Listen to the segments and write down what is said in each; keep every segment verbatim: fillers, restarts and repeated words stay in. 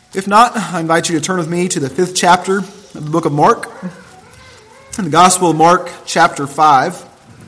If not, I invite you to turn with me to the fifth chapter of the book of Mark, in the Gospel of Mark, chapter five.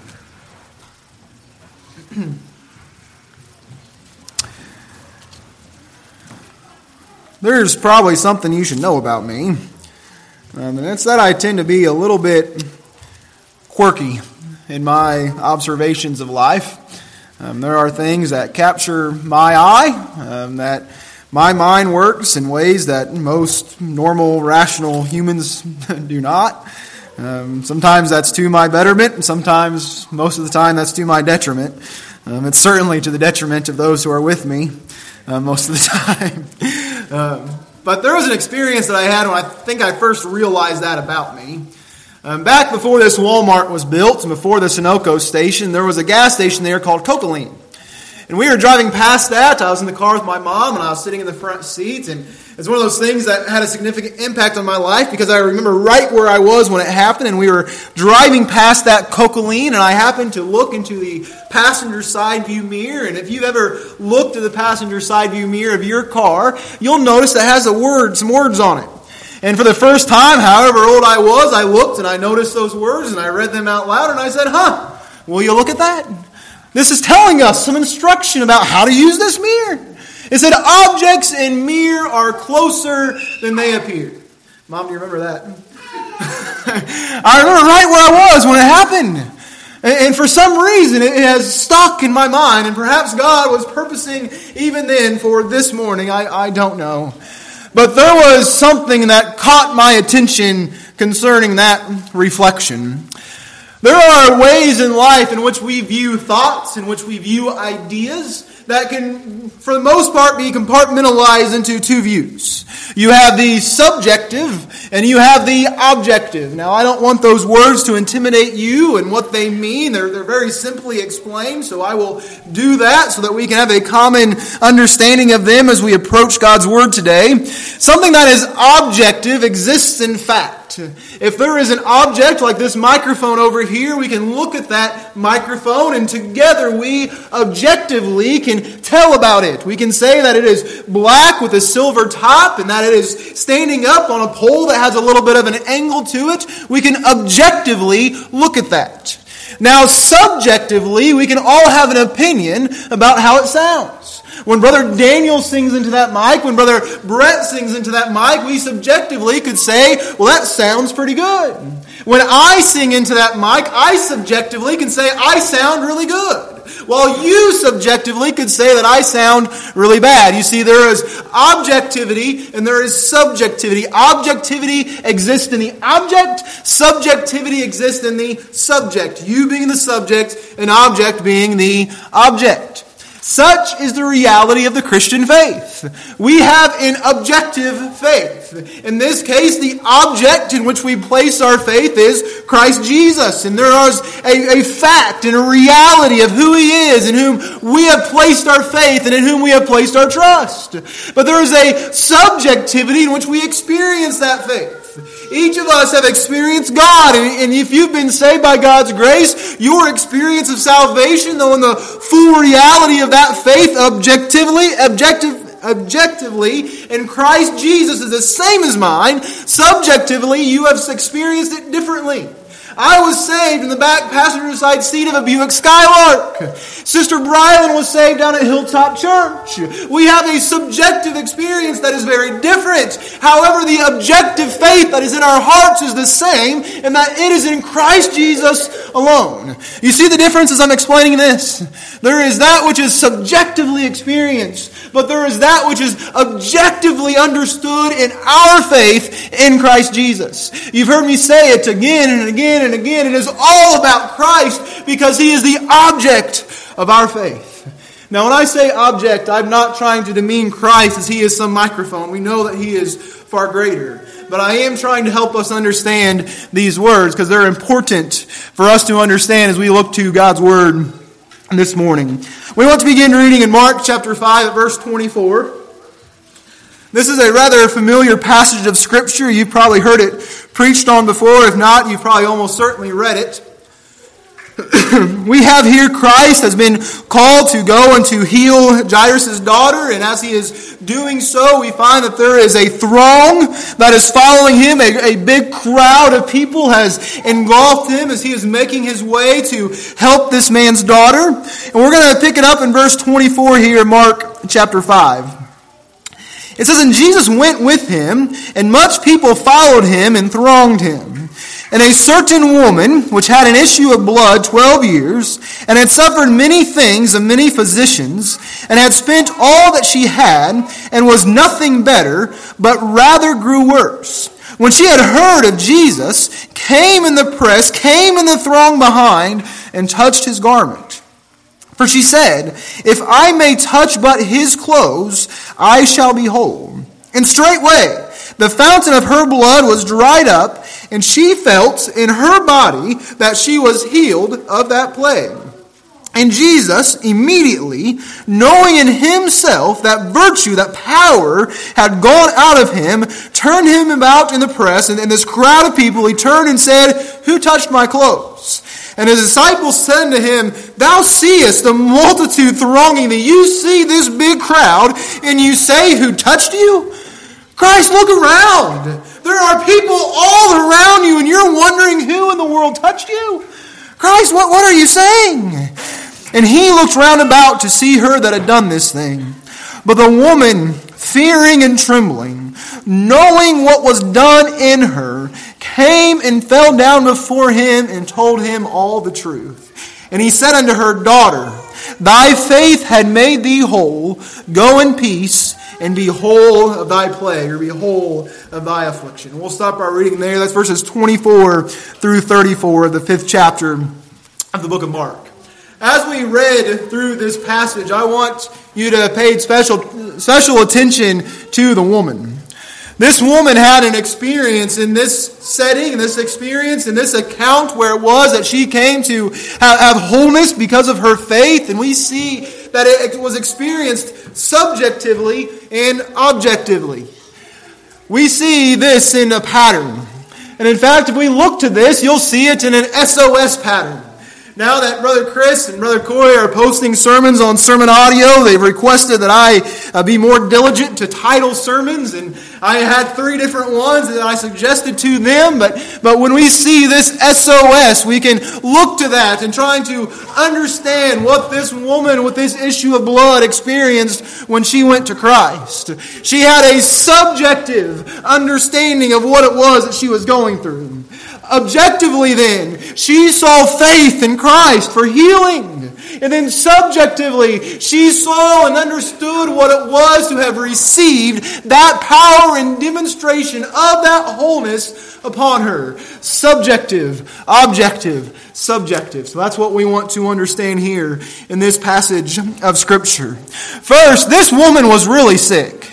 There's probably something you should know about me, um, and it's that I tend to be a little bit quirky in my observations of life. Um, there are things that capture my eye, um, that my mind works in ways that most normal, rational humans do not. Um, sometimes that's to my betterment, and sometimes, most of the time, that's to my detriment. Um, it's certainly to the detriment of those who are with me uh, most of the time. um, but there was an experience that I had when I think I first realized that about me. Um, back before this Walmart was built, and before the Sunoco station, there was a gas station there called Cocaline. And we were driving past that. I was in the car with my mom, and I was sitting in the front seat. And it's one of those things that had a significant impact on my life because I remember right where I was when it happened. And we were driving past that Cocaline, and I happened to look into the passenger side view mirror. And if you've ever looked at the passenger side view mirror of your car, you'll notice that it has a word, some words on it. And for the first time, however old I was, I looked and I noticed those words and I read them out loud and I said, huh, will you look at that? This is telling us some instruction about how to use this mirror. It said, objects in mirror are closer than they appear. Mom, do you remember that? I remember right where I was when it happened. And for some reason, it has stuck in my mind. And perhaps God was purposing even then for this morning. I, I don't know. But there was something that caught my attention concerning that reflection. There are ways in life in which we view thoughts, in which we view ideas, that can, for the most part, be compartmentalized into two views. You have the subjective and you have the objective. Now, I don't want those words to intimidate you and what they mean. They're, they're very simply explained, so I will do that so that we can have a common understanding of them as we approach God's Word today. Something that is objective exists in fact. If there is an object like this microphone over here, we can look at that microphone and together we objectively can tell about it. We can say that it is black with a silver top and that it is standing up on a pole that has a little bit of an angle to it. We can objectively look at that. Now, subjectively, we can all have an opinion about how it sounds. When Brother Daniel sings into that mic, when Brother Brett sings into that mic, we subjectively could say, well, that sounds pretty good. When I sing into that mic, I subjectively can say, I sound really good. While you subjectively could say that I sound really bad. You see, there is objectivity and there is subjectivity. Objectivity exists in the object. Subjectivity exists in the subject. You being the subject and object being the object. Such is the reality of the Christian faith. We have an objective faith. In this case, the object in which we place our faith is Christ Jesus. And there is a, a fact and a reality of who He is, in whom we have placed our faith and in whom we have placed our trust. But there is a subjectivity in which we experience that faith. Each of us have experienced God, and if you've been saved by God's grace, your experience of salvation, though in the full reality of that faith, objectively, objective, objectively, in Christ Jesus is the same as mine. Subjectively, you have experienced it differently. I was saved in the back passenger side seat of a Buick Skylark. Sister Brylan was saved down at Hilltop Church. We have a subjective experience that is very different. However, the objective faith that is in our hearts is the same, and that it is in Christ Jesus alone. You see the difference as I'm explaining this? There is that which is subjectively experienced, but there is that which is objectively understood in our faith in Christ Jesus. You've heard me say it again and again and again. It is all about Christ because He is the object of our faith. Now, when I say object, I'm not trying to demean Christ as He is some microphone. We know that He is far greater. But I am trying to help us understand these words because they're important for us to understand as we look to God's Word this morning. We want to begin reading in Mark chapter five at verse twenty-four. This is a rather familiar passage of Scripture. You've probably heard it preached on before. If not, you've probably almost certainly read it. We have here Christ has been called to go and to heal Jairus' daughter, and as he is doing so, we find that there is a throng that is following him. A, a big crowd of people has engulfed him as he is making his way to help this man's daughter. And we're going to pick it up in verse twenty-four here, Mark chapter five. It says, "And Jesus went with him, and much people followed him and thronged him. And a certain woman, which had an issue of blood twelve years, and had suffered many things of many physicians, and had spent all that she had, and was nothing better, but rather grew worse, when she had heard of Jesus, came in the press, came in the throng behind, and touched his garment. For she said, If I may touch but his clothes, I shall be whole. And straightway the fountain of her blood was dried up, and she felt in her body that she was healed of that plague. And Jesus, immediately, knowing in himself that virtue, that power had gone out of him, turned him about in the press, and in this crowd of people, he turned and said, Who touched my clothes? And his disciples said to him, Thou seest the multitude thronging thee. You see this big crowd, and you say, Who touched you? Christ, look around. There are people all around you, and you're wondering who in the world touched you? Christ, what, what are you saying? And he looked round about to see her that had done this thing. But the woman, fearing and trembling, knowing what was done in her, came and fell down before him and told him all the truth. And he said unto her, Daughter, thy faith had made thee whole. Go in peace, and be whole of thy plague, or be whole of thy affliction. We'll stop our reading there. That's verses twenty-four through thirty-four of the fifth chapter of the book of Mark. As we read through this passage, I want you to pay special, special attention to the woman. This woman had an experience in this setting, this experience in this account where it was that she came to have, have wholeness because of her faith. And we see that it was experienced subjectively and objectively. We see this in a pattern. And in fact, if we look to this, you'll see it in an S O S pattern. Now that Brother Chris and Brother Corey are posting sermons on Sermon Audio, they've requested that I uh, be more diligent to title sermons, and I had three different ones that I suggested to them, but, but when we see this S O S, we can look to that and trying to understand what this woman with this issue of blood experienced when she went to Christ. She had a subjective understanding of what it was that she was going through. Objectively then, she saw faith in Christ for healing. And then subjectively, she saw and understood what it was to have received that power and demonstration of that wholeness upon her. Subjective, objective, subjective. So that's what we want to understand here in this passage of Scripture. First, this woman was really sick.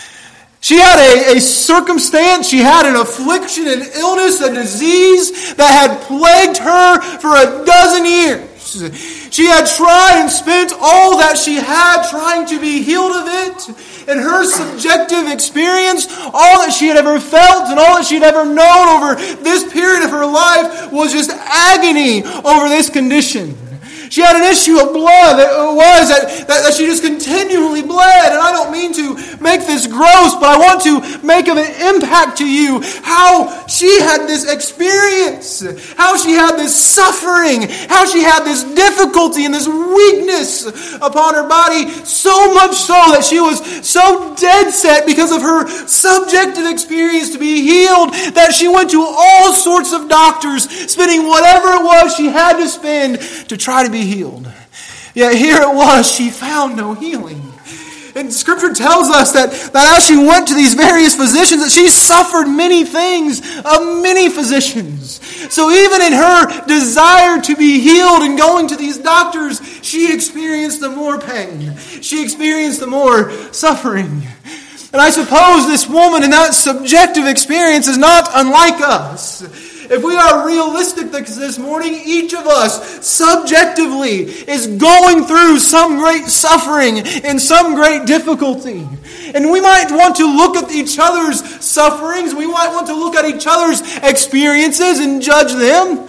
She had a, a circumstance, she had an affliction, an illness, a disease that had plagued her for a dozen years. She had tried and spent all that she had trying to be healed of it. And her subjective experience, all that she had ever felt and all that she had ever known over this period of her life was just agony over this condition. She had an issue of blood that was that, that, that she just continually bled. And I don't mean to make this gross, but I want to make of an impact to you how she had this experience, how she had this suffering, how she had this difficulty and this weakness upon her body, so much so that she was so dead set because of her subjective experience to be healed that she went to all sorts of doctors, spending whatever it was she had to spend to try to be healed. Yet here it was, she found no healing. And Scripture tells us that, that as she went to these various physicians, that she suffered many things of many physicians. So even in her desire to be healed and going to these doctors, she experienced the more pain. She experienced the more suffering. And I suppose this woman in that subjective experience is not unlike us. If we are realistic this morning, each of us subjectively is going through some great suffering and some great difficulty. And we might want to look at each other's sufferings. We might want to look at each other's experiences and judge them.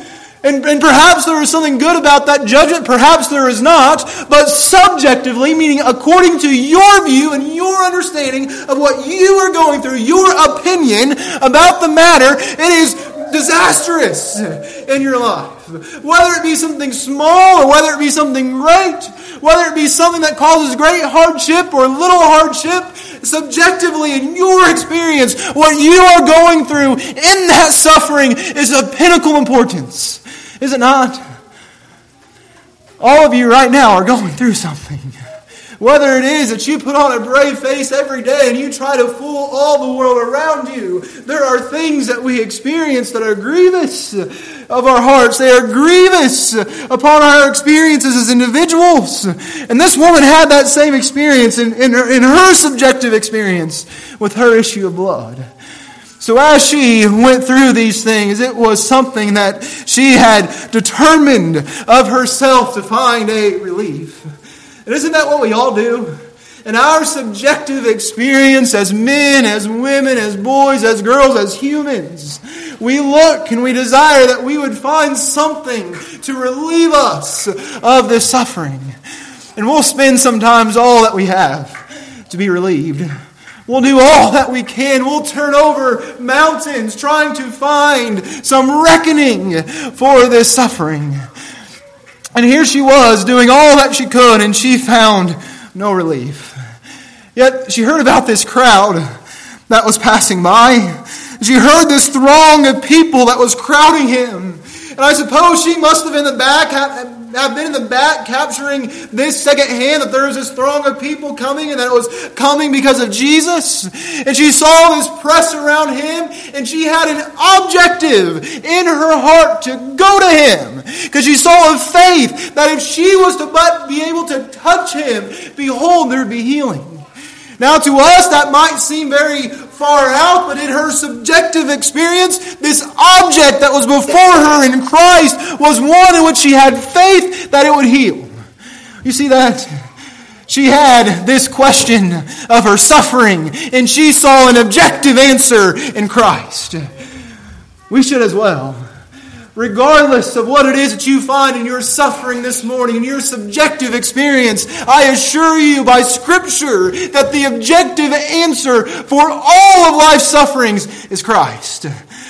And, and perhaps there is something good about that judgment, perhaps there is not, but subjectively, meaning according to your view and your understanding of what you are going through, your opinion about the matter, it is disastrous in your life. Whether it be something small or whether it be something great, whether it be something that causes great hardship or little hardship, subjectively in your experience, what you are going through in that suffering is of pinnacle importance. Is it not? All of you right now are going through something. Whether it is that you put on a brave face every day and you try to fool all the world around you, there are things that we experience that are grievous of our hearts. They are grievous upon our experiences as individuals. And this woman had that same experience in, in, her, in her subjective experience with her issue of blood. So as she went through these things, it was something that she had determined of herself to find a relief. And isn't that what we all do? In our subjective experience as men, as women, as boys, as girls, as humans, we look and we desire that we would find something to relieve us of this suffering. And we'll spend sometimes all that we have to be relieved. We'll do all that we can. We'll turn over mountains trying to find some reckoning for this suffering. And here she was doing all that she could, and she found no relief. Yet she heard about this crowd that was passing by. She heard this throng of people that was crowding him. And I suppose she must have in the back have been in the back capturing this second hand, that there was this throng of people coming and that it was coming because of Jesus. And she saw this press around him, and she had an objective in her heart to go to him, because she saw a faith that if she was to but be able to touch him, behold, there would be healing. Now to us that might seem very far out, but in her subjective experience, this object that was before her in Christ was one in which she had faith that it would heal. You see that? She had this question of her suffering, and she saw an objective answer in Christ. We should as well. Regardless of what it is that you find in your suffering this morning, in your subjective experience, I assure you by Scripture that the objective answer for all of life's sufferings is Christ.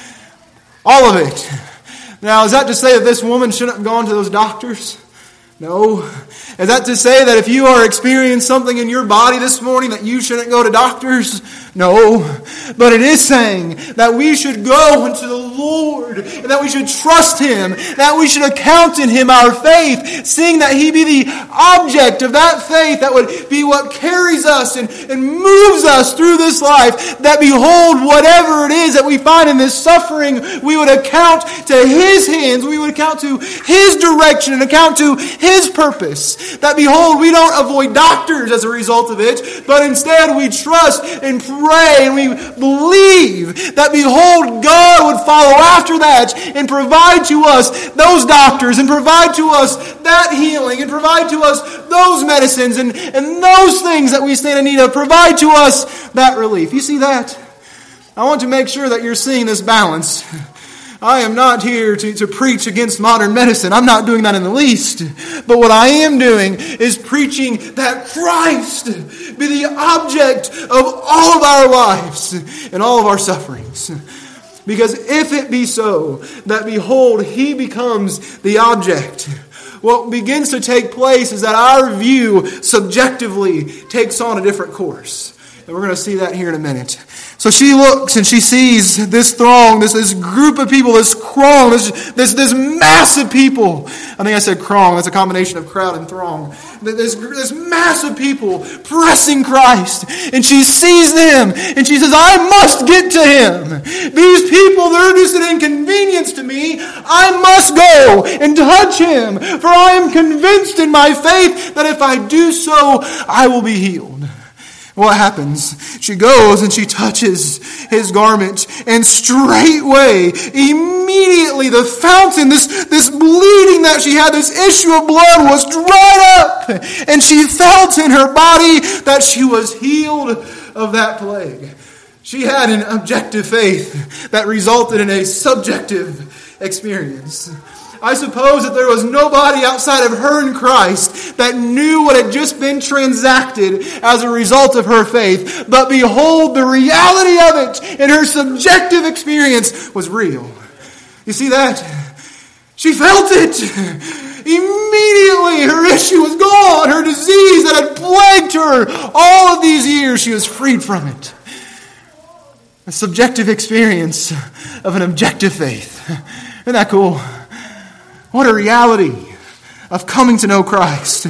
All of it. Now, is that to say that this woman shouldn't have gone to those doctors? No. Is that to say that if you are experiencing something in your body this morning that you shouldn't go to doctors? No. But it is saying that we should go unto the Lord, and that we should trust Him, that we should account in Him our faith, seeing that He be the object of that faith that would be what carries us and, and moves us through this life, that behold, whatever it is that we find in this suffering, we would account to His hands, we would account to His direction, and account to His purpose. That behold, we don't avoid doctors as a result of it, but instead we trust and pray and we believe that behold, God would follow after that and provide to us those doctors and provide to us that healing and provide to us those medicines and, and those things that we stand in need of, provide to us that relief. You see that? I want to make sure that you're seeing this balance. I am not here to, to preach against modern medicine. I'm not doing that in the least. But what I am doing is preaching that Christ be the object of all of our lives and all of our sufferings. Because if it be so, that behold, He becomes the object, what begins to take place is that our view subjectively takes on a different course. And we're going to see that here in a minute. So she looks and she sees this throng, this, this group of people, this throng, this, this, this massive people. I think I said throng. That's a combination of crowd and throng. This, this massive people pressing Christ. And she sees them and she says, I must get to Him. These people, they're just an inconvenience to me. I must go and touch Him. For I am convinced in my faith that if I do so, I will be healed. What happens? She goes and she touches His garment, and straightway, immediately, the fountain, this, this bleeding that she had, this issue of blood was dried up, and she felt in her body that she was healed of that plague. She had an objective faith that resulted in a subjective experience. I suppose that there was nobody outside of her and Christ that knew what had just been transacted as a result of her faith. But behold, the reality of it in her subjective experience was real. You see that? She felt it. Immediately, her issue was gone. Her disease that had plagued her all of these years, she was freed from it. A subjective experience of an objective faith. Isn't that cool? What a reality of coming to know Christ.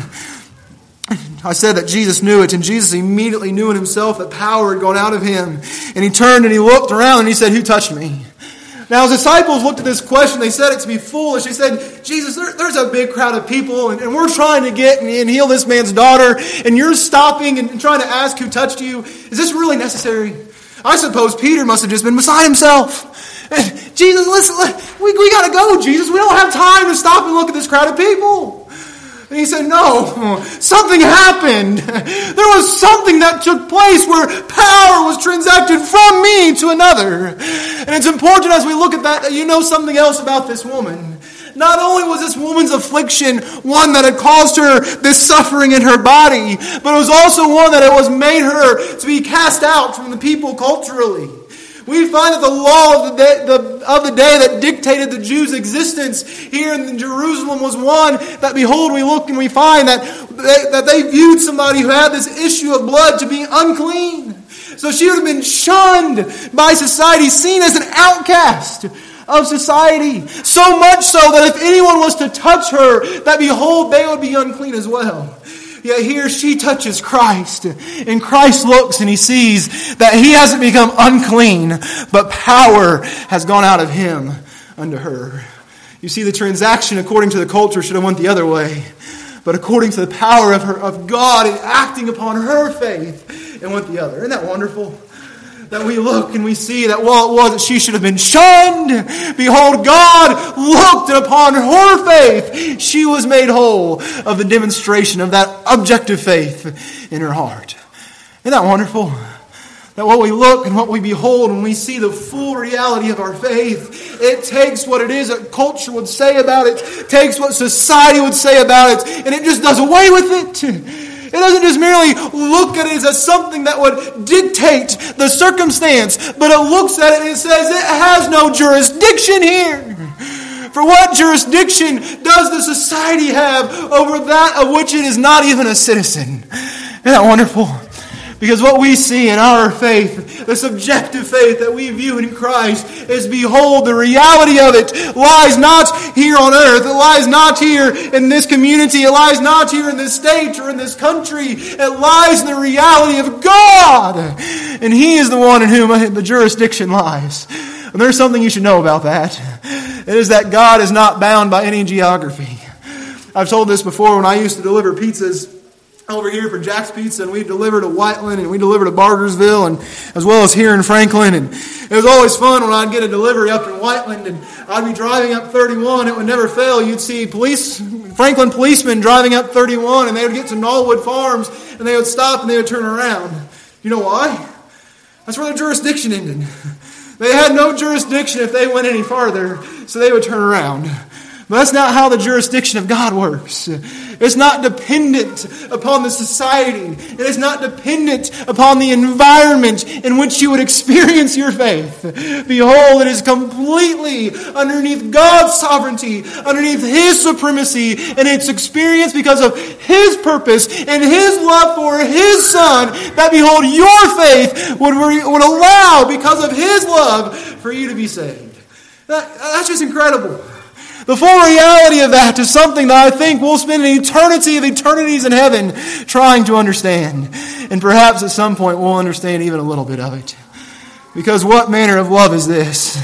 I said that Jesus knew it, and Jesus immediately knew in himself that power had gone out of him. And he turned and he looked around and he said, "Who touched me?" Now, his disciples looked at this question. They said it to be foolish. They said, "Jesus, there, there's a big crowd of people, and, and we're trying to get and, and heal this man's daughter, and you're stopping and, and trying to ask who touched you. Is this really necessary?" I suppose Peter must have just been beside himself. "Jesus, listen, we, we got to go, Jesus. We don't have time to stop and look at this crowd of people." And he said, "No, something happened. There was something that took place where power was transacted from me to another." And it's important as we look at that that you know something else about this woman. Not only was this woman's affliction one that had caused her this suffering in her body, but it was also one that it was made her to be cast out from the people culturally. We find that the law of the, day, the, of the day that dictated the Jews' existence here in Jerusalem was one that, behold, we look and we find that they, that they viewed somebody who had this issue of blood to be unclean. So she would have been shunned by society, seen as an outcast of society. So much so that if anyone was to touch her, that behold, they would be unclean as well. Yet here she touches Christ, and Christ looks and he sees that he hasn't become unclean, but power has gone out of him unto her. You see, the transaction according to the culture should have went the other way, but according to the power of her of God and acting upon her faith, it went the other. Isn't that wonderful? That we look and we see that while it was that she should have been shunned, behold, God looked upon her faith. She was made whole of the demonstration of that objective faith in her heart. Isn't that wonderful? That what we look and what we behold when we see the full reality of our faith, it takes what it is that culture would say about it, takes what society would say about it, and it just does away with it. It doesn't just merely look at it as something that would dictate the circumstance, but it looks at it and it says it has no jurisdiction here. For what jurisdiction does the society have over that of which it is not even a citizen? Isn't that wonderful? Because what we see in our faith, the subjective faith that we view in Christ, is behold, the reality of it lies not here on earth. It lies not here in this community. It lies not here in this state or in this country. It lies in the reality of God. And He is the one in whom the jurisdiction lies. And there's something you should know about that. It is that God is not bound by any geography. I've told this before when I used to deliver pizzas over here for Jack's Pizza, and we delivered to Whiteland, and we delivered to Bargersville, and as well as here in Franklin. And it was always fun when I'd get a delivery up in Whiteland, and I'd be driving up thirty-one. It would never fail. You'd see police, Franklin policemen driving up thirty-one, and they would get to Knollwood Farms, and they would stop and they would turn around. You know why? That's where their jurisdiction ended. They had no jurisdiction if they went any farther, so they would turn around. But that's not how the jurisdiction of God works. It's not dependent upon the society. It is not dependent upon the environment in which you would experience your faith. Behold, it is completely underneath God's sovereignty, underneath His supremacy, and it's experienced because of His purpose and His love for His Son, that behold, your faith would, would allow, because of His love, for you to be saved. That, that's just incredible. The full reality of that is something that I think we'll spend an eternity of eternities in heaven trying to understand. And perhaps at some point we'll understand even a little bit of it. Because what manner of love is this?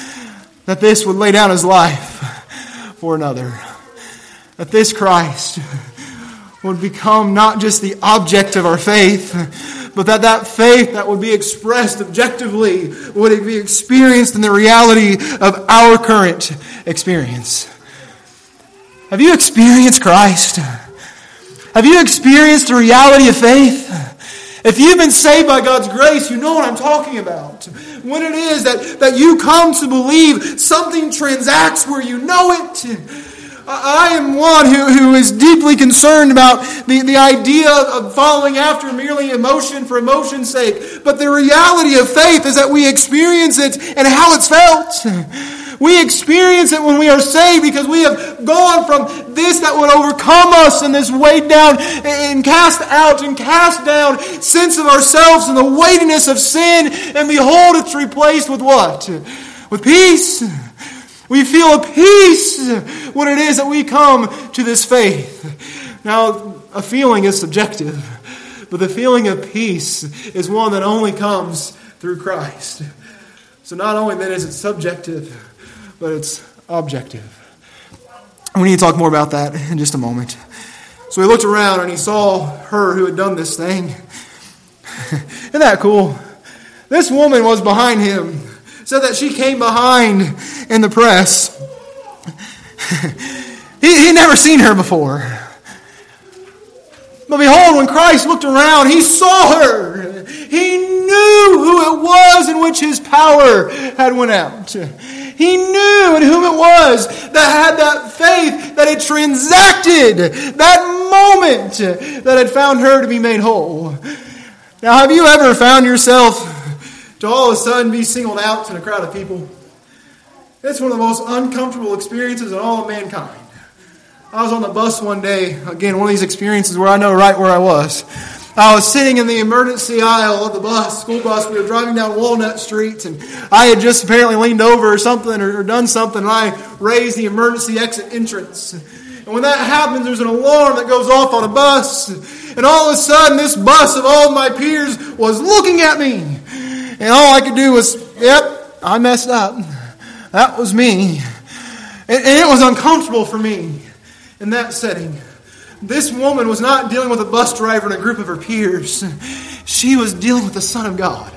That this would lay down His life for another. That this Christ would become not just the object of our faith, but that that faith that would be expressed objectively would be experienced in the reality of our current experience. Have you experienced Christ? Have you experienced the reality of faith? If you've been saved by God's grace, you know what I'm talking about. When it is that, that you come to believe, something transacts where you know it. I am one who, who is deeply concerned about the, the idea of following after merely emotion for emotion's sake. But the reality of faith is that we experience it and how it's felt. We experience it when we are saved because we have gone from this that would overcome us and this weighed down and cast out and cast down sense of ourselves and the weightiness of sin. And behold, it's replaced with what? With peace. We feel a peace when it is that we come to this faith. Now, a feeling is subjective, but the feeling of peace is one that only comes through Christ. So not only then is it subjective, but it's objective. We need to talk more about that in just a moment. So he looked around and he saw her who had done this thing. Isn't that cool? This woman was behind him. So that she came behind in the press. he had never seen her before. But behold, when Christ looked around, he saw her. He knew who it was in which his power had went out. He knew in whom it was that had that faith that had transacted that moment that had found her to be made whole. Now, have you ever found yourself to all of a sudden be singled out in a crowd of people? It's one of the most uncomfortable experiences in all of mankind. I was on the bus one day, again, one of these experiences where I know right where I was. I was sitting in the emergency aisle of the bus, school bus. We were driving down Walnut Street, and I had just apparently leaned over or something or, or done something, and I raised the emergency exit entrance. And when that happens, there's an alarm that goes off on a bus. And all of a sudden, this bus of all of my peers was looking at me. And all I could do was, yep, I messed up. That was me. And, and it was uncomfortable for me in that setting. This woman was not dealing with a bus driver and a group of her peers. She was dealing with the Son of God.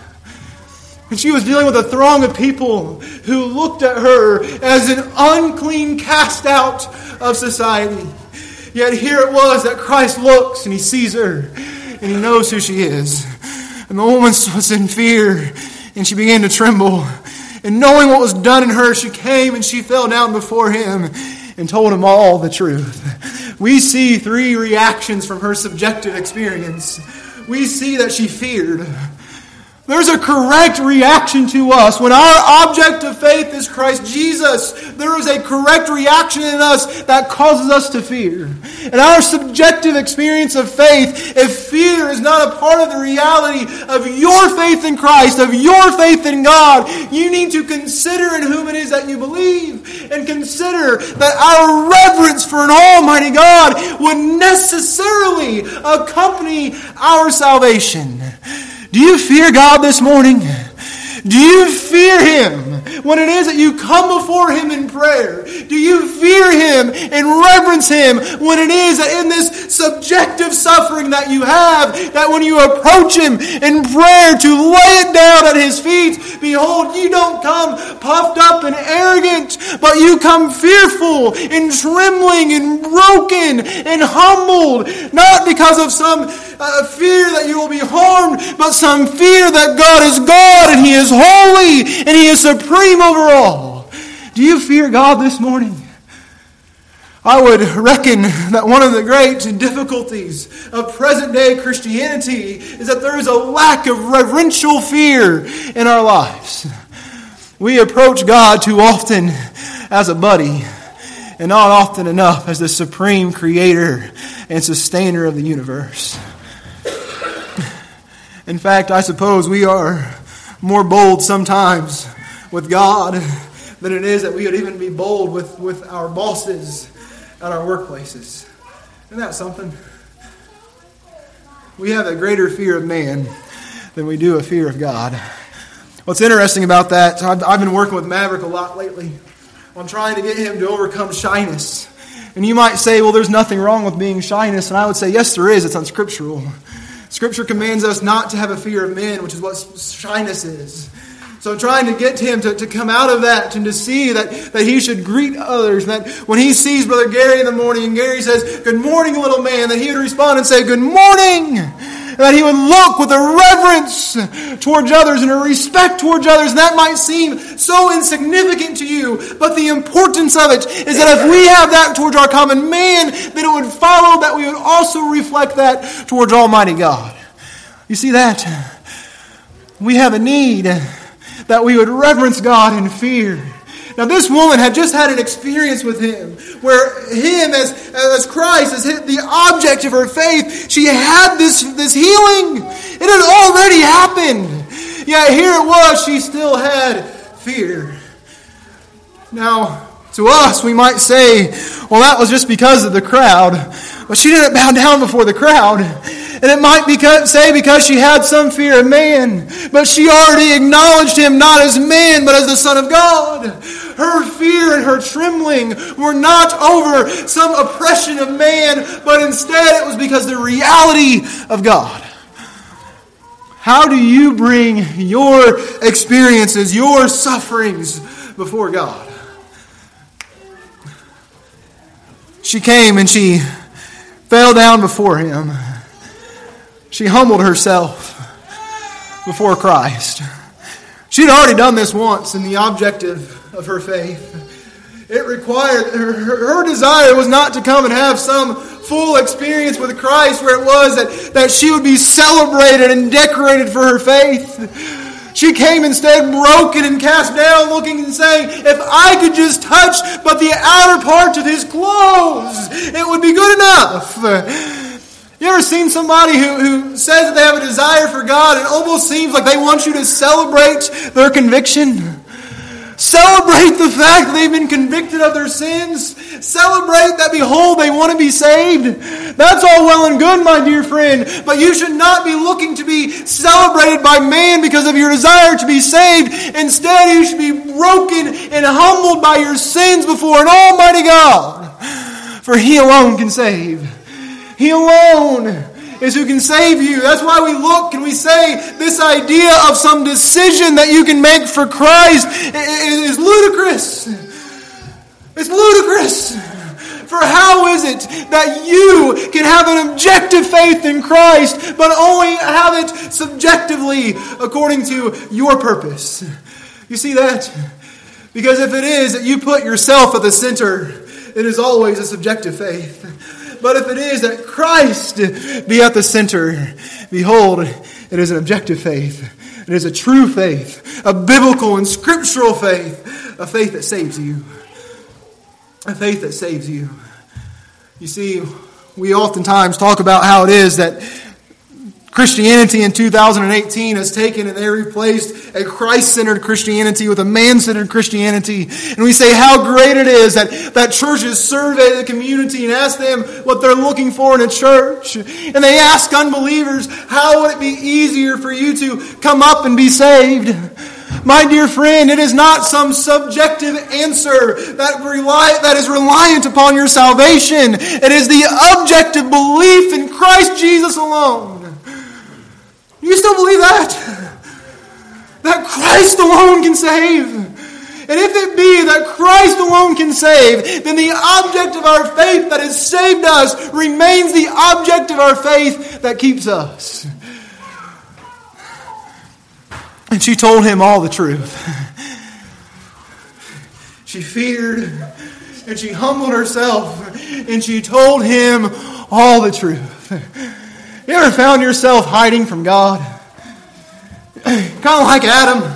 And she was dealing with a throng of people who looked at her as an unclean cast out of society. Yet here it was that Christ looks and he sees her and he knows who she is. And the woman was in fear, and she began to tremble. And knowing what was done in her, she came and she fell down before him and told him all the truth. We see three reactions from her subjective experience. We see that she feared. There's a correct reaction to us. When our object of faith is Christ Jesus, there is a correct reaction in us that causes us to fear. And our subjective experience of faith, if fear is not a part of the reality of your faith in Christ, of your faith in God, you need to consider in whom it is that you believe. And consider that our reverence for an almighty God would necessarily accompany our salvation. Do you fear God this morning? Do you fear Him when it is that you come before Him in prayer? Do you fear Him and reverence Him when it is that in this subjective suffering that you have, that when you approach Him in prayer to lay it down at His feet, behold, you don't come puffed up and arrogant, but you come fearful and trembling and broken and humbled, not because of some uh, fear that you will be harmed, but some fear that God is God and He is holy and He is supreme over all. Do you fear God this morning? I would reckon that one of the great difficulties of present day Christianity is that there is a lack of reverential fear in our lives. We approach God too often as a buddy and not often enough as the supreme creator and sustainer of the universe. In fact, I suppose we are more bold sometimes with God than it is that we would even be bold with, with our bosses at our workplaces. Isn't that something? We have a greater fear of man than we do a fear of God. What's interesting about that, I've, I've been working with Maverick a lot lately on trying to get him to overcome shyness. And you might say, well, there's nothing wrong with being shyness. And I would say, yes, there is. It's unscriptural. Scripture commands us not to have a fear of men, which is what shyness is. So I'm trying to get him to, to come out of that and to see that, that he should greet others. That when he sees Brother Gary in the morning and Gary says, "Good morning, little man," that he would respond and say, "Good morning." that he would look with a reverence towards others and a respect towards others. And that might seem so insignificant to you, but the importance of it is that if we have that towards our common man, then it would follow that we would also reflect that towards Almighty God. You see that? We have a need that we would reverence God in fear. Now, this woman had just had an experience with him, where him as, as Christ, as the object of her faith, she had this, this healing. It had already happened. Yet here it was, she still had fear. Now, to us, we might say, well, that was just because of the crowd. But she didn't bow down before the crowd. And it might because, say because she had some fear of man. But she already acknowledged him not as man, but as the Son of God. Her fear and her trembling were not over some oppression of man, but instead it was because of the reality of God. How do you bring your experiences, your sufferings before God? She came and she fell down before him. She humbled herself before Christ. She'd already done this once in the objective of her faith. It required, her, her desire was not to come and have some full experience with Christ where it was that, that she would be celebrated and decorated for her faith. She came instead broken and cast down, looking and saying, if I could just touch but the outer part of his clothes, it would be good enough. You ever seen somebody who, who says that they have a desire for God and it almost seems like they want you to celebrate their conviction? Celebrate the fact that they've been convicted of their sins. Celebrate that, behold, they want to be saved. That's all well and good, my dear friend. But you should not be looking to be celebrated by man because of your desire to be saved. Instead, you should be broken and humbled by your sins before an almighty God. For he alone can save. He alone is who can save you. That's why we look and we say this idea of some decision that you can make for Christ is ludicrous. It's ludicrous. For how is it that you can have an objective faith in Christ but only have it subjectively according to your purpose? You see that? Because if it is that you put yourself at the center, it is always a subjective faith. But if it is that Christ be at the center, behold, it is an objective faith. It is a true faith, a biblical and scriptural faith, a faith that saves you. A faith that saves you. You see, we oftentimes talk about how it is that Christianity in two thousand eighteen has taken and they replaced a Christ-centered Christianity with a man-centered Christianity. And we say how great it is that, that churches survey the community and ask them what they're looking for in a church. And they ask unbelievers, how would it be easier for you to come up and be saved? My dear friend, it is not some subjective answer that, rely, that is reliant upon your salvation. It is the objective belief in Christ Jesus alone. You still believe that? That Christ alone can save. And if it be that Christ alone can save, then the object of our faith that has saved us remains the object of our faith that keeps us. And she told him all the truth. She feared and she humbled herself and she told him all the truth. You ever found yourself hiding from God? Kind of like Adam.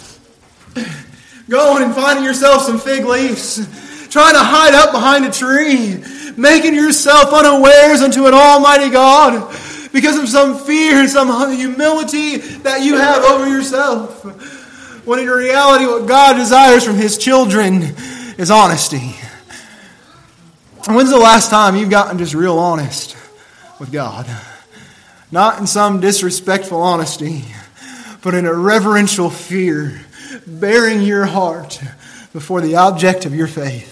Going and finding yourself some fig leaves. Trying to hide up behind a tree. Making yourself unawares unto an almighty God. Because of some fear and some humility that you have over yourself. When in reality what God desires from His children is honesty. When's the last time you've gotten just real honest with God? Not in some disrespectful honesty, but in a reverential fear, bearing your heart before the object of your faith.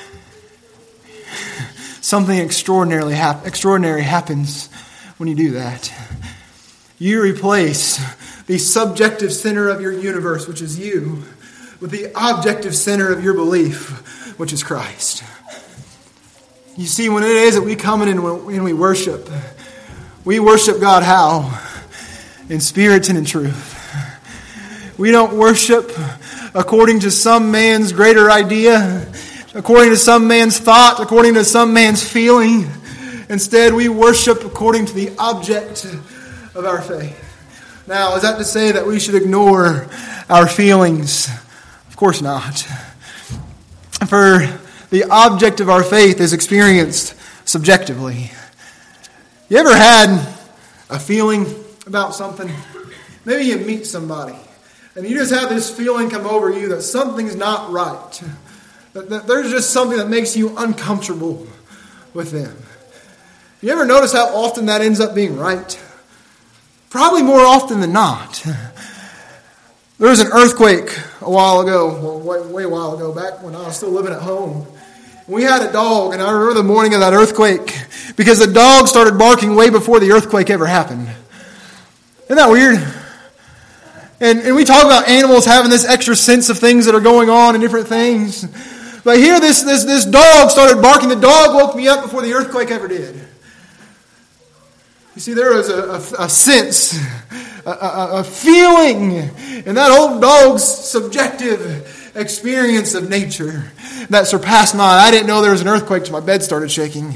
Something extraordinarily hap- extraordinary happens when you do that. You replace the subjective center of your universe, which is you, with the objective center of your belief, which is Christ. You see, when it is that we come in and we worship, We worship God how? In spirit and in truth. We don't worship according to some man's greater idea, according to some man's thought, according to some man's feeling. Instead, we worship according to the object of our faith. Now, is that to say that we should ignore our feelings? Of course not. For the object of our faith is experienced subjectively. You ever had a feeling about something? Maybe you meet somebody and you just have this feeling come over you that something's not right. That, that there's just something that makes you uncomfortable with them. You ever notice how often that ends up being right? Probably more often than not. There was an earthquake a while ago, well, way, way a while ago, back when I was still living at home. We had a dog, and I remember the morning of that earthquake because the dog started barking way before the earthquake ever happened. Isn't that weird? And, and we talk about animals having this extra sense of things that are going on and different things. But here this, this, this dog started barking. The dog woke me up before the earthquake ever did. You see, there was a, a, a sense, a, a, a feeling in that old dog's subjective experience of nature that surpassed mine. I didn't know there was an earthquake till my bed started shaking.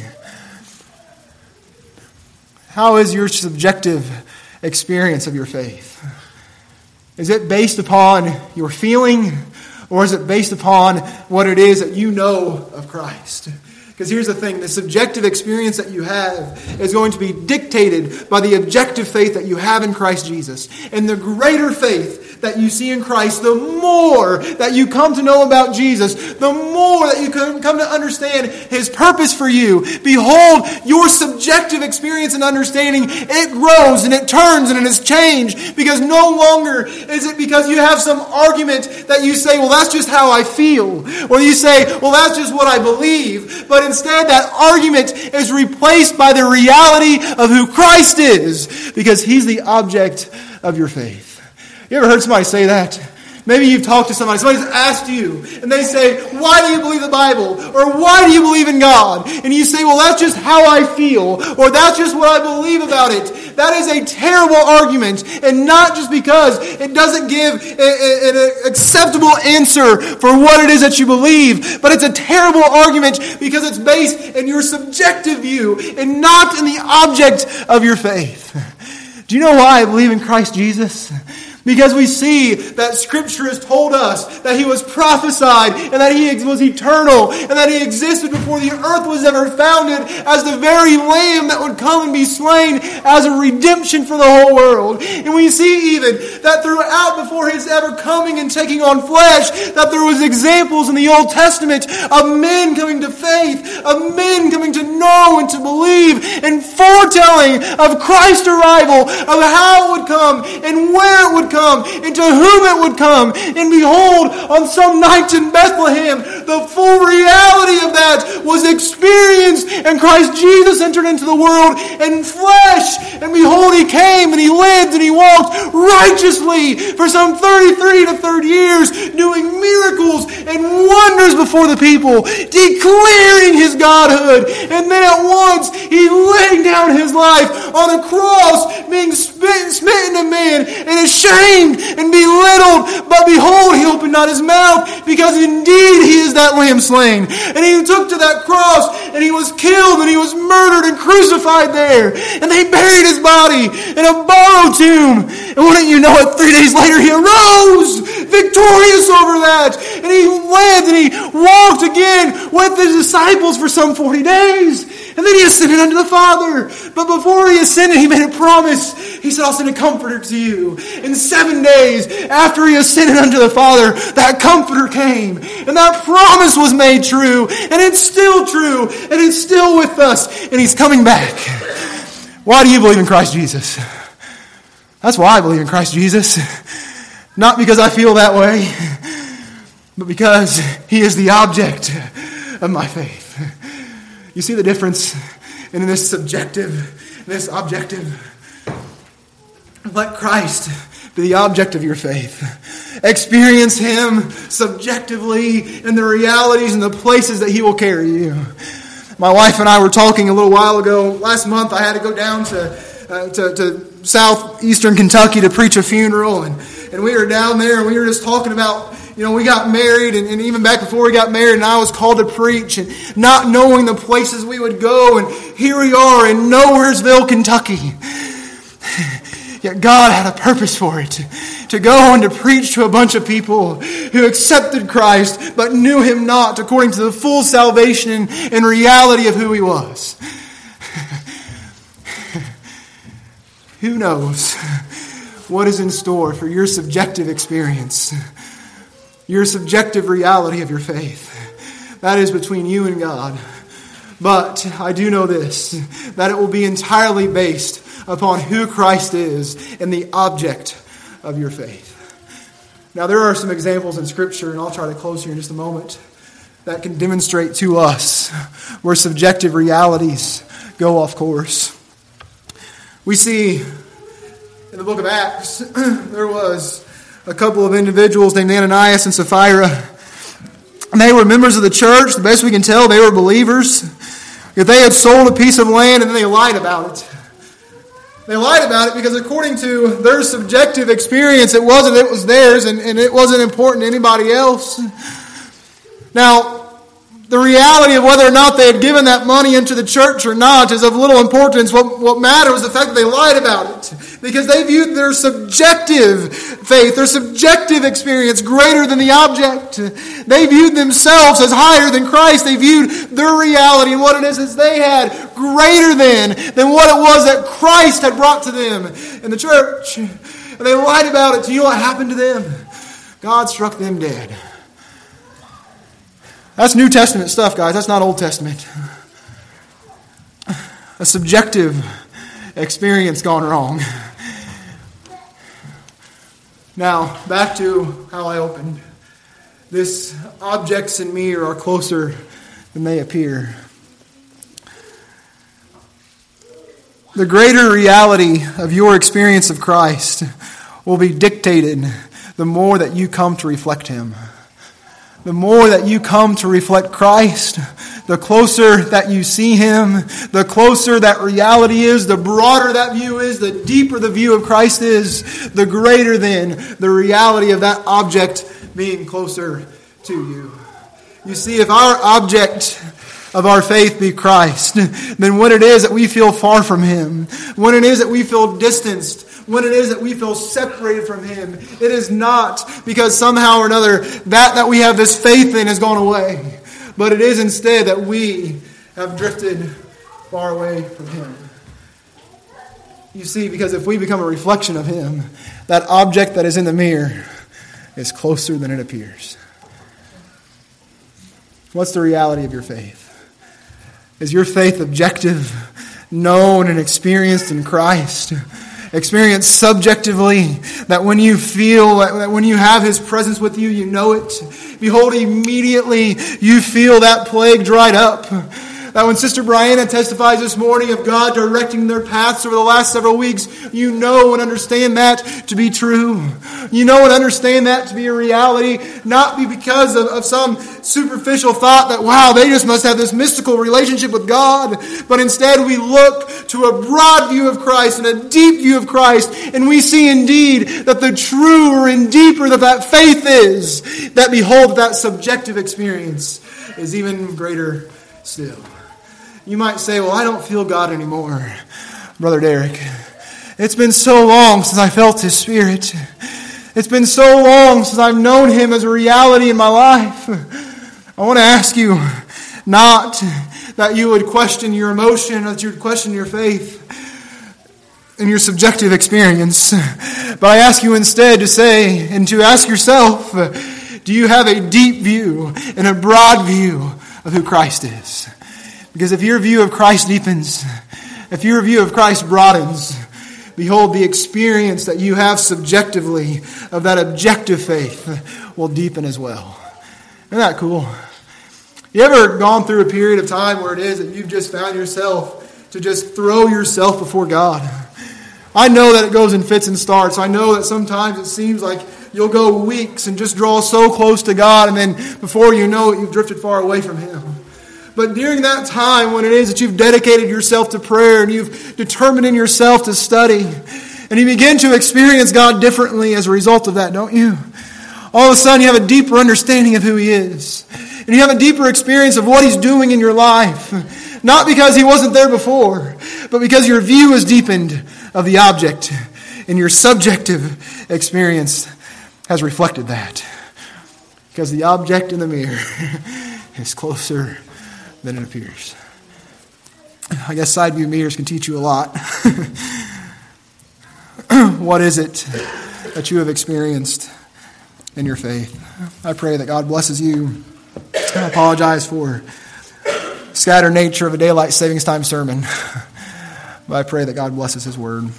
How is your subjective experience of your faith? Is it based upon your feeling, or is it based upon what it is that you know of Christ? Because here's the thing, the subjective experience that you have is going to be dictated by the objective faith that you have in Christ Jesus. And the greater faith that you see in Christ, the more that you come to know about Jesus, the more that you come to understand His purpose for you. Behold, your subjective experience and understanding, it grows and it turns and it has changed. Because no longer is it because you have some argument that you say, well, that's just how I feel. Or you say, well, that's just what I believe. But instead, that argument is replaced by the reality of who Christ is, because He's the object of your faith. You ever heard somebody say that? Maybe you've talked to somebody, somebody's asked you, and they say, why do you believe the Bible? Or why do you believe in God? And you say, well, that's just how I feel, or that's just what I believe about it. That is a terrible argument, and not just because it doesn't give an acceptable answer for what it is that you believe, but it's a terrible argument because it's based in your subjective view and not in the object of your faith. Do you know why I believe in Christ Jesus? Because we see that Scripture has told us that He was prophesied and that He was eternal and that He existed before the earth was ever founded as the very Lamb that would come and be slain as a redemption for the whole world. And we see even that throughout before His ever coming and taking on flesh, that there was examples in the Old Testament of men coming to faith, of men coming to know and to believe, and foretelling of Christ's arrival, of how it would come and where it would come. Come, and to whom it would come. And behold, on some nights in Bethlehem, the full reality of that was experienced, and Christ Jesus entered into the world in flesh. And behold, He came and He lived and He walked righteously for some thirty-three to thirty years, doing miracles and wonders before the people, declaring His godhood. And then at once, He laid down His life on a cross, being spit, smitten of men and ashamed and belittled, but behold, He opened not His mouth, because indeed He is that Lamb slain. And He took to that cross, and He was killed, and He was murdered and crucified there. And they buried His body in a borrowed tomb. And wouldn't you know it, three days later He arose, victorious over that. And He lived and He walked again with His disciples for some forty days. And then He ascended unto the Father. But before He ascended, He made a promise. He said, I'll send a comforter to you. In seven days after He ascended unto the Father, that comforter came. And that promise was made true. And it's still true. And it's still with us. And He's coming back. Why do you believe in Christ Jesus? That's why I believe in Christ Jesus. Not because I feel that way, but because He is the object of my faith. You see the difference in this subjective, this objective? Let Christ be the object of your faith. Experience Him subjectively in the realities and the places that He will carry you. My wife and I were talking a little while ago. Last month I had to go down to uh, to, to southeastern Kentucky to preach a funeral, and, and we were down there, and we were just talking about, you know, we got married, and, and even back before we got married, and I was called to preach, and not knowing the places we would go, and here we are in Nowheresville, Kentucky. Yet God had a purpose for it, to go and to preach to a bunch of people who accepted Christ, but knew Him not according to the full salvation and, and reality of who He was. Who knows what is in store for your subjective experience, your subjective reality of your faith. That is between you and God. But I do know this, that it will be entirely based upon who Christ is and the object of your faith. Now, there are some examples in Scripture, and I'll try to close here in just a moment, that can demonstrate to us where subjective realities go off course. We see in the book of Acts, there was a couple of individuals named Ananias and Sapphira. And they were members of the church. The best we can tell, they were believers. Yet they had sold a piece of land and then they lied about it. They lied about it because according to their subjective experience, it wasn't, it was theirs, and, and it wasn't important to anybody else. Now, the reality of whether or not they had given that money into the church or not is of little importance. What, what mattered was the fact that they lied about it. Because they viewed their subjective faith, their subjective experience greater than the object. They viewed themselves as higher than Christ. They viewed their reality and what it is as they had greater than, than what it was that Christ had brought to them in the church. And they lied about it. Do you know what happened to them? God struck them dead. That's New Testament stuff, guys. That's not Old Testament. A subjective experience gone wrong. Now, back to how I opened. This objects and me are closer than they appear. The greater reality of your experience of Christ will be dictated the more that you come to reflect Him. The more that you come to reflect Christ, the closer that you see Him, the closer that reality is, the broader that view is, the deeper the view of Christ is, the greater then the reality of that object being closer to you. You see, if our object of our faith be Christ, then when it is that we feel far from Him, when it is that we feel distanced, when it is that we feel separated from Him, it is not because somehow or another that that we have this faith in has gone away. But it is instead that we have drifted far away from Him. You see, because if we become a reflection of Him, that object that is in the mirror is closer than it appears. What's the reality of your faith? Is your faith objective, known and experienced in Christ? Experienced subjectively, that when you feel, that when you have His presence with you, you know it. Behold, immediately you feel that plague dried up. That when Sister Brianna testifies this morning of God directing their paths over the last several weeks, you know and understand that to be true. You know and understand that to be a reality, not be because of, of some superficial thought that, wow, they just must have this mystical relationship with God. But instead we look to a broad view of Christ and a deep view of Christ, and we see indeed that the truer and deeper that that faith is, that behold, that subjective experience is even greater still. You might say, well, I don't feel God anymore, Brother Derek. It's been so long since I felt His Spirit. It's been so long since I've known Him as a reality in my life. I want to ask you, not that you would question your emotion, that you would question your faith and your subjective experience, but I ask you instead to say and to ask yourself, do you have a deep view and a broad view of who Christ is? Because if your view of Christ deepens, if your view of Christ broadens, behold, the experience that you have subjectively of that objective faith will deepen as well. Isn't that cool? You ever gone through a period of time where it is that you've just found yourself to just throw yourself before God? I know that it goes in fits and starts. I know that sometimes it seems like you'll go weeks and just draw so close to God, and then before you know it, you've drifted far away from Him. But during that time when it is that you've dedicated yourself to prayer and you've determined in yourself to study, and you begin to experience God differently as a result of that, don't you? All of a sudden you have a deeper understanding of who He is. And you have a deeper experience of what He's doing in your life. Not because He wasn't there before, but because your view is deepened of the object. And your subjective experience has reflected that. Because the object in the mirror is closer than it appears. I guess side view mirrors can teach you a lot. What is it that you have experienced in your faith? I pray that God blesses you. I apologize for scattered nature of a daylight savings time sermon. But I pray that God blesses His word.